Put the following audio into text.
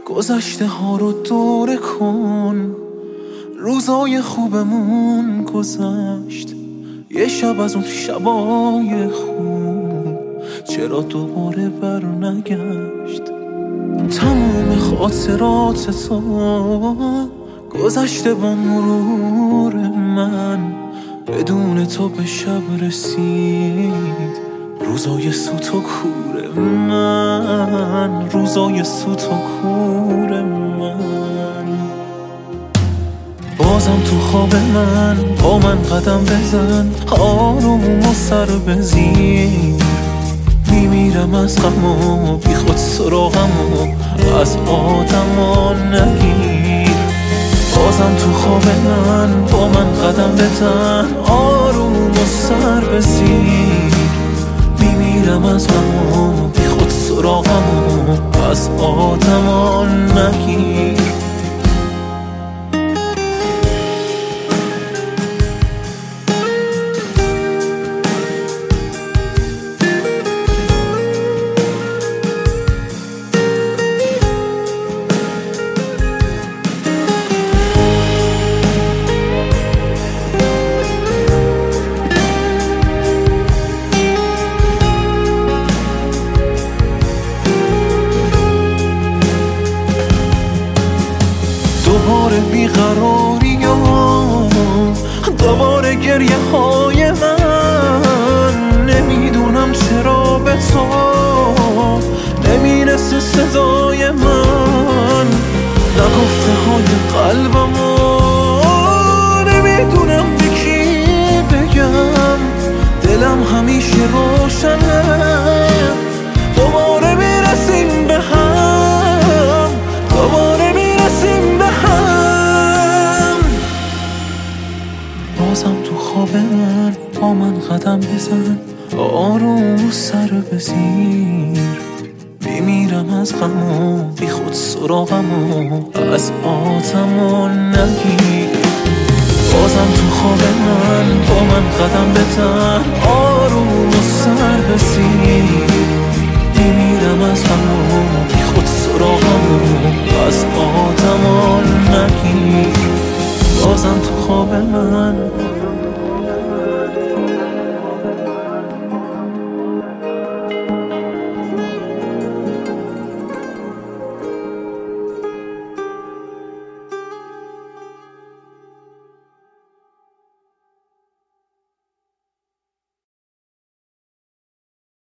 گذشته ها رو دوره کن، روزای خوبمون گذشت، یه شب از اون شبای خوب چرا دوباره بر نگشت. تموم خاطرات تو گذشته با مرور من، بدون تو به شب رسید روزای سوت و کور من، روزای سوت و کور من. بازم تو خواب من با من قدم بزن، آروم و سر بزیر، میمیرم از غم و بی خود سراغم و از آدما نگیر. بازم تو خواب من با من قدم بزن، آروم و سر بزیر، میمیرم از غم و بی خود سراغم و از آدما نگیر. دوباره بیقراری و دوباره گریه های من، نمیدونم چرا به تو نمیرسه صدای من، نگفته های قلبم و نمیدونم به کی بگم، دلم همیشه روشنه دوباره میرسیم به هم، دوباره میرسیم به هم. بازم تو خواب من با من قدم بزن، آروم و سر بزیر، میمیرم از غم و بی خود سراغم و از آدما نگیر. بازم تو خواب من با من قدم بزن، آروم و سر بزیر، میمیرم از غم و بی خود سراغم و